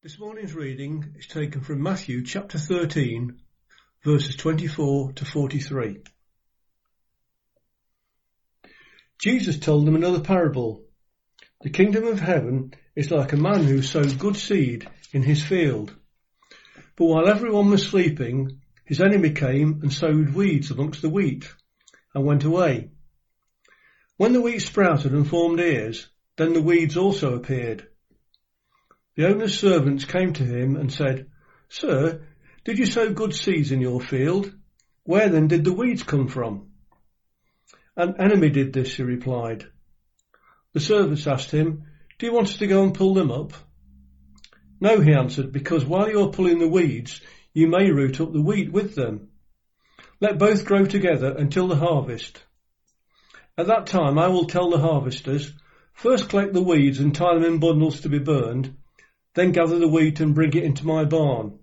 This morning's reading is taken from Matthew chapter 13, verses 24 to 43. Jesus told them another parable. The kingdom of heaven is like a man who sowed good seed in his field. But while everyone was sleeping, his enemy came and sowed weeds amongst the wheat and went away. When the wheat sprouted and formed ears, then the weeds also appeared. The owner's servants came to him and said, "Sir, did you sow good seeds in your field? Where then did the weeds come from?" "An enemy did this," he replied. The servants asked him, "Do you want us to go and pull them up?" "No," he answered, "because while you are pulling the weeds, you may root up the wheat with them. Let both grow together until the harvest. At that time I will tell the harvesters, first collect the weeds and tie them in bundles to be burned, then gather the wheat and bring it into my barn."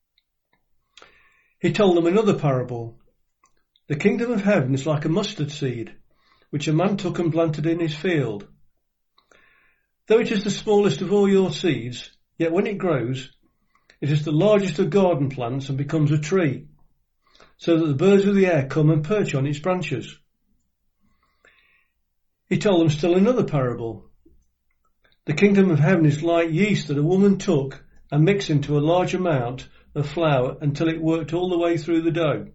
He told them another parable. The kingdom of heaven is like a mustard seed, which a man took and planted in his field. Though it is the smallest of all your seeds, yet when it grows, it is the largest of garden plants and becomes a tree, so that the birds of the air come and perch on its branches. He told them still another parable. The kingdom of heaven is like yeast that a woman took and mixed into a large amount of flour until it worked all the way through the dough.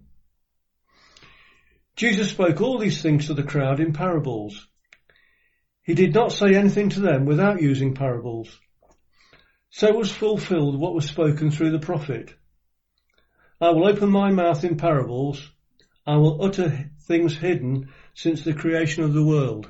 Jesus spoke all these things to the crowd in parables. He did not say anything to them without using parables. So was fulfilled what was spoken through the prophet. "I will open my mouth in parables. I will utter things hidden since the creation of the world."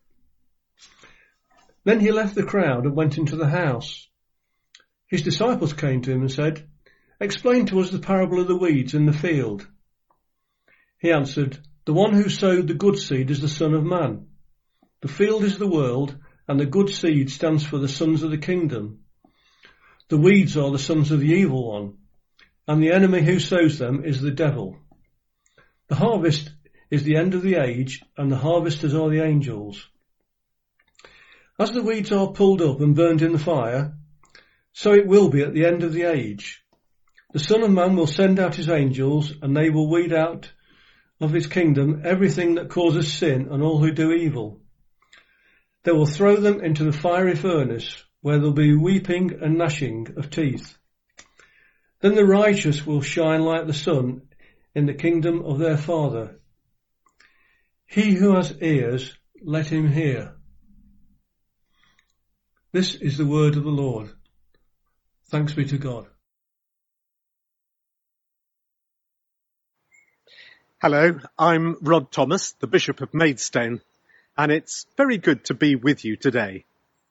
Then he left the crowd and went into the house. His disciples came to him and said, "Explain to us the parable of the weeds in the field." He answered, "The one who sowed the good seed is the Son of Man. The field is the world, and the good seed stands for the sons of the kingdom. The weeds are the sons of the evil one, and the enemy who sows them is the devil. The harvest is the end of the age, and the harvesters are the angels. As the weeds are pulled up and burned in the fire, so it will be at the end of the age. The Son of Man will send out his angels, and they will weed out of his kingdom everything that causes sin and all who do evil. They will throw them into the fiery furnace, where there will be weeping and gnashing of teeth. Then the righteous will shine like the sun in the kingdom of their Father. He who has ears, let him hear." This is the word of the Lord. Thanks be to God. Hello, I'm Rod Thomas, the Bishop of Maidstone, and it's very good to be with you today.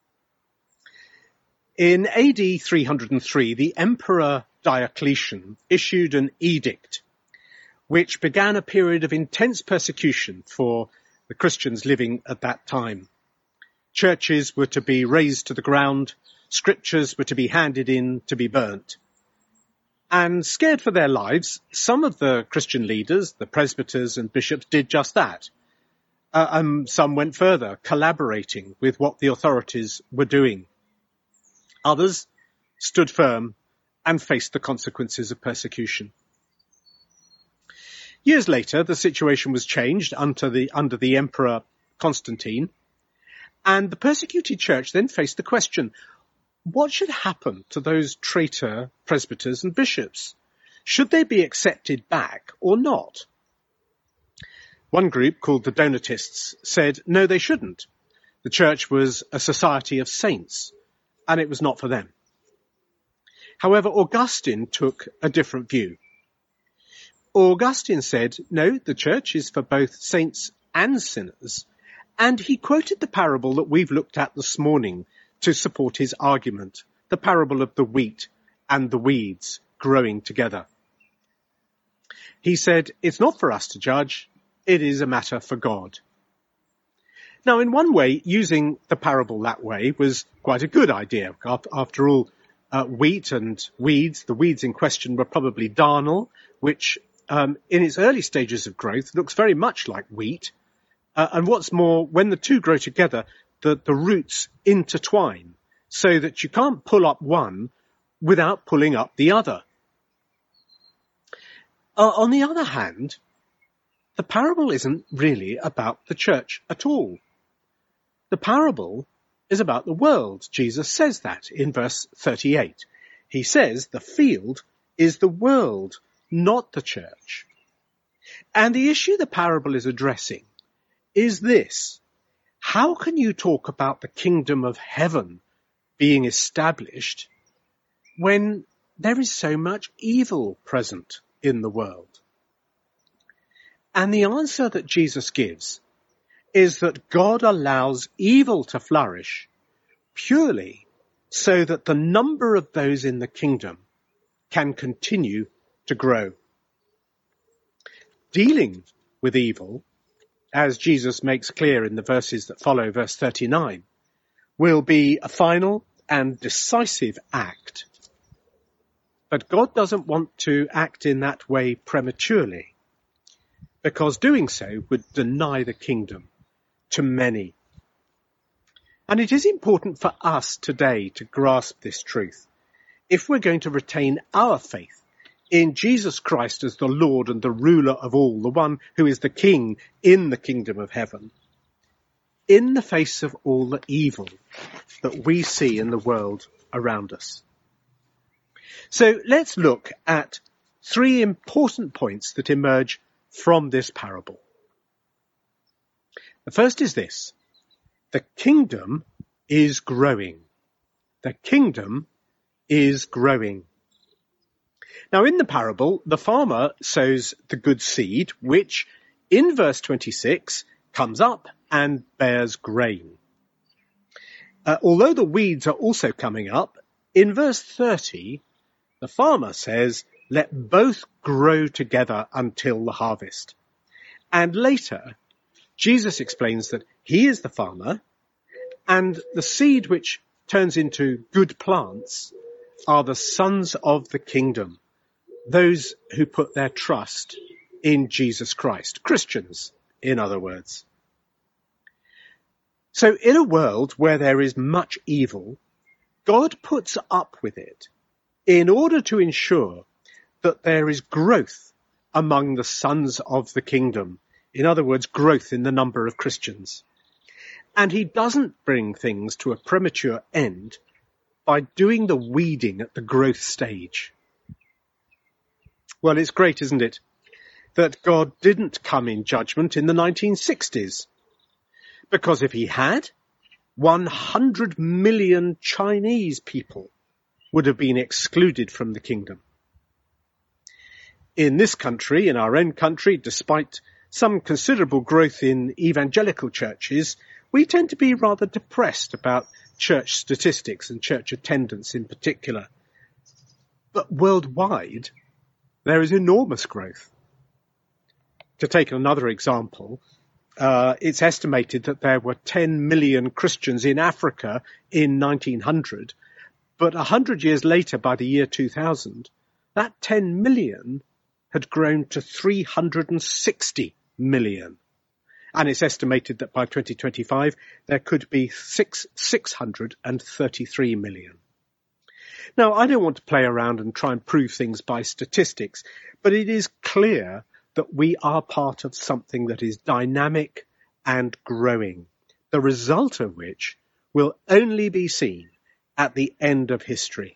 In AD 303, the Emperor Diocletian issued an edict which began a period of intense persecution for the Christians living at that time. Churches were to be razed to the ground, scriptures were to be handed in to be burnt. And scared for their lives, some of the Christian leaders, the presbyters and bishops, did just that. Some went further, collaborating with what the authorities were doing. Others stood firm and faced the consequences of persecution. Years later, the situation was changed under the Emperor Constantine, and the persecuted church then faced the question, what should happen to those traitor presbyters and bishops? Should they be accepted back or not? One group, called the Donatists, said no, they shouldn't. The church was a society of saints, and it was not for them. However, Augustine took a different view. Augustine said, no, the church is for both saints and sinners, and he quoted the parable that we've looked at this morning to support his argument, the parable of the wheat and the weeds growing together. He said, it's not for us to judge, it is a matter for God. Now, in one way, using the parable that way was quite a good idea. After all, wheat and weeds, the weeds in question were probably darnel, which in its early stages of growth looks very much like wheat. And what's more, when the two grow together, the roots intertwine so that you can't pull up one without pulling up the other. On the other hand, the parable isn't really about the church at all. The parable is about the world. Jesus says that in verse 38. He says the field is the world, not the church. And the issue the parable is addressing is this: how can you talk about the kingdom of heaven being established when there is so much evil present in the world? And the answer that Jesus gives is that God allows evil to flourish purely so that the number of those in the kingdom can continue to grow. Dealing with evil, as Jesus makes clear in the verses that follow verse 39, will be a final and decisive act. But God doesn't want to act in that way prematurely, because doing so would deny the kingdom to many. And it is important for us today to grasp this truth if we're going to retain our faith in Jesus Christ as the Lord and the ruler of all, the one who is the King in the kingdom of heaven, in the face of all the evil that we see in the world around us. So let's look at three important points that emerge from this parable. The first is this: the kingdom is growing. The kingdom is growing. Now, in the parable, the farmer sows the good seed, which in verse 26 comes up and bears grain. Although the weeds are also coming up, in verse 30, the farmer says, "Let both grow together until the harvest." And later, Jesus explains that he is the farmer, and the seed which turns into good plants are the sons of the kingdom, those who put their trust in Jesus Christ, Christians, in other words. So in a world where there is much evil, God puts up with it in order to ensure that there is growth among the sons of the kingdom. In other words, growth in the number of Christians. And he doesn't bring things to a premature end by doing the weeding at the growth stage. Well, it's great, isn't it, that God didn't come in judgment in the 1960s. Because if he had, 100 million Chinese people would have been excluded from the kingdom. In this country, in our own country, despite some considerable growth in evangelical churches, we tend to be rather depressed about church statistics and church attendance in particular. But worldwide, there is enormous growth. To take another example, it's estimated that there were 10 million Christians in Africa in 1900, but 100 years later, by the year 2000, that 10 million had grown to 360 million. And it's estimated that by 2025, there could be 633 million. Now, I don't want to play around and try and prove things by statistics, but it is clear that we are part of something that is dynamic and growing, the result of which will only be seen at the end of history.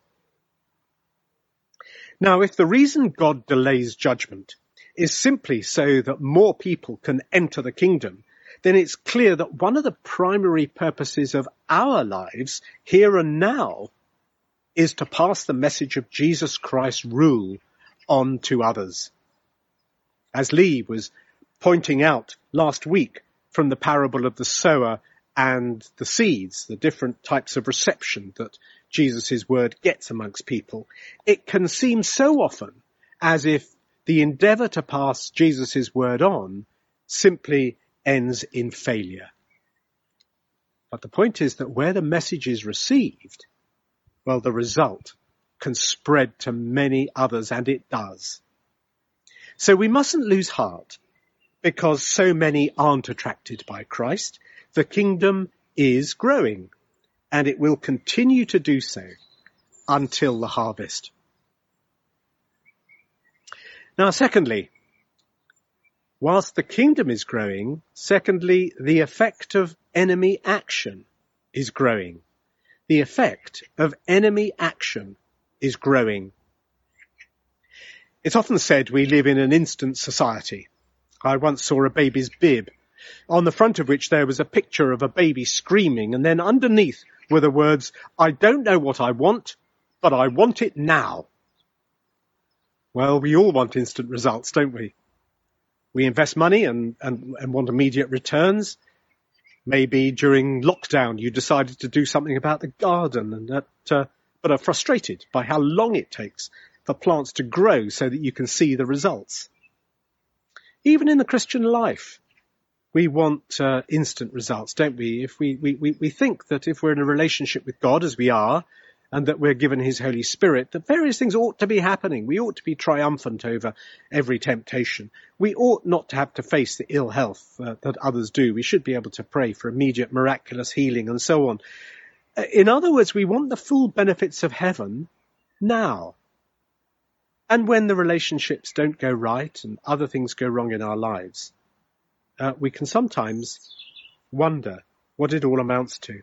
Now, if the reason God delays judgment is simply so that more people can enter the kingdom, then it's clear that one of the primary purposes of our lives here and now is to pass the message of Jesus Christ's rule on to others. As Lee was pointing out last week from the parable of the sower and the seeds, the different types of reception that Jesus' word gets amongst people, it can seem so often as if the endeavour to pass Jesus' word on simply ends in failure. But the point is that where the message is received, well, the result can spread to many others, and it does. So we mustn't lose heart because so many aren't attracted by Christ. The kingdom is growing, and it will continue to do so until the harvest. Now, secondly, whilst the kingdom is growing, secondly, the effect of enemy action is growing. The effect of enemy action is growing. It's often said we live in an instant society. I once saw a baby's bib, on the front of which there was a picture of a baby screaming, and then underneath were the words, "I don't know what I want, but I want it now." Well, we all want instant results, don't we? We invest money and want immediate returns. Maybe during lockdown you decided to do something about the garden, but are frustrated by how long it takes for plants to grow so that you can see the results. Even in the Christian life, we want instant results, don't we? If we think that if we're in a relationship with God, as we are, and that we're given his Holy Spirit, that various things ought to be happening. We ought to be triumphant over every temptation. We ought not to have to face the ill health that others do. We should be able to pray for immediate miraculous healing and so on. In other words, we want the full benefits of heaven now. And when the relationships don't go right and other things go wrong in our lives, we can sometimes wonder what it all amounts to.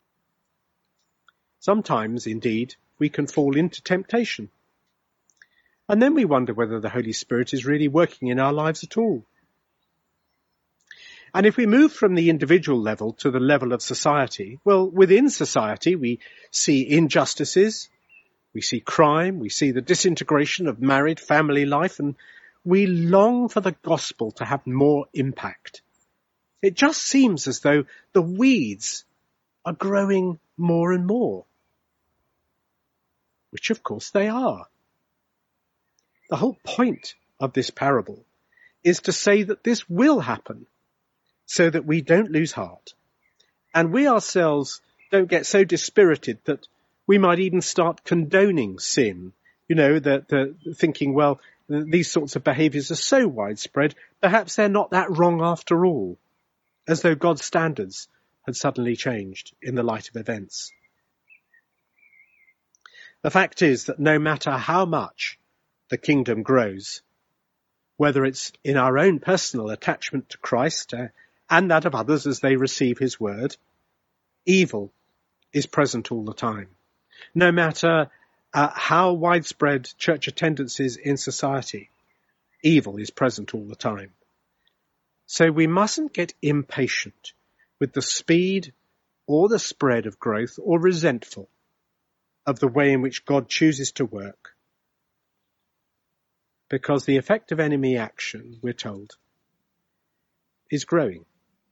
Sometimes, indeed, we can fall into temptation. And then we wonder whether the Holy Spirit is really working in our lives at all. And if we move from the individual level to the level of society, well, within society we see injustices, we see crime, we see the disintegration of married family life, and we long for the gospel to have more impact. It just seems as though the weeds are growing more and more, which of course they are. The whole point of this parable is to say that this will happen so that we don't lose heart and we ourselves don't get so dispirited that we might even start condoning sin. You know, the thinking, well, these sorts of behaviours are so widespread, perhaps they're not that wrong after all, as though God's standards had suddenly changed in the light of events. The fact is that no matter how much the kingdom grows, whether it's in our own personal attachment to Christ and that of others as they receive his word, evil is present all the time. No matter how widespread church attendance is in society, evil is present all the time. So we mustn't get impatient with the speed or the spread of growth or resentful of the way in which God chooses to work. Because the effect of enemy action, we're told, is growing.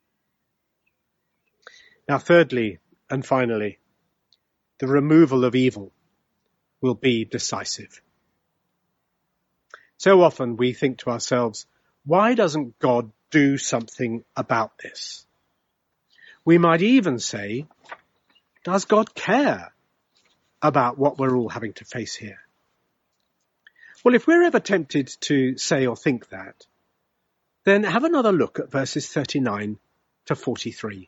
Now, thirdly and finally, the removal of evil will be decisive. So often we think to ourselves, why doesn't God do something about this? We might even say, does God care about what we're all having to face here? Well, if we're ever tempted to say or think that, then have another look at verses 39 to 43.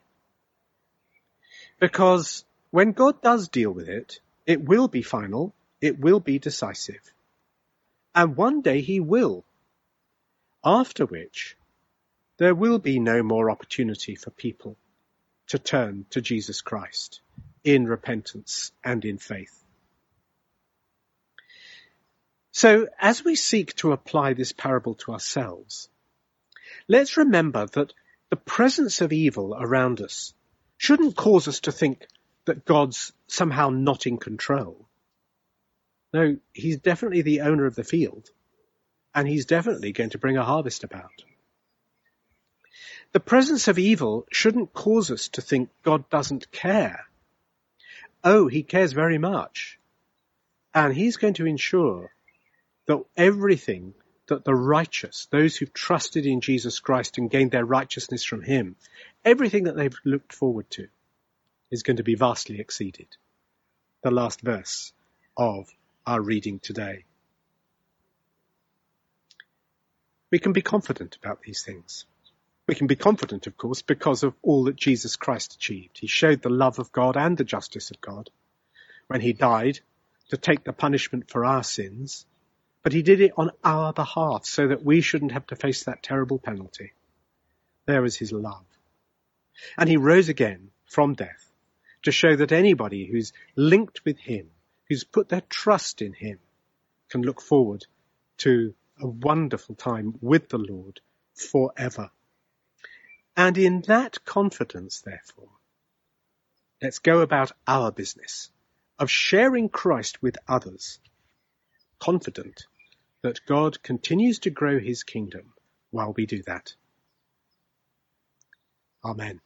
Because when God does deal with it, it will be final, it will be decisive. And one day he will, after which there will be no more opportunity for people to turn to Jesus Christ in repentance and in faith. So as we seek to apply this parable to ourselves, let's remember that the presence of evil around us shouldn't cause us to think that God's somehow not in control. No, he's definitely the owner of the field, and he's definitely going to bring a harvest about. The presence of evil shouldn't cause us to think God doesn't care. Oh, he cares very much. And he's going to ensure that everything that the righteous, those who've trusted in Jesus Christ and gained their righteousness from him, everything that they've looked forward to is going to be vastly exceeded. The last verse of our reading today. We can be confident about these things. We can be confident, of course, because of all that Jesus Christ achieved. He showed the love of God and the justice of God when he died to take the punishment for our sins, but he did it on our behalf so that we shouldn't have to face that terrible penalty. There is his love. And he rose again from death to show that anybody who's linked with him, who's put their trust in him, can look forward to a wonderful time with the Lord forever. And in that confidence, therefore, let's go about our business of sharing Christ with others, confident that God continues to grow his kingdom while we do that. Amen.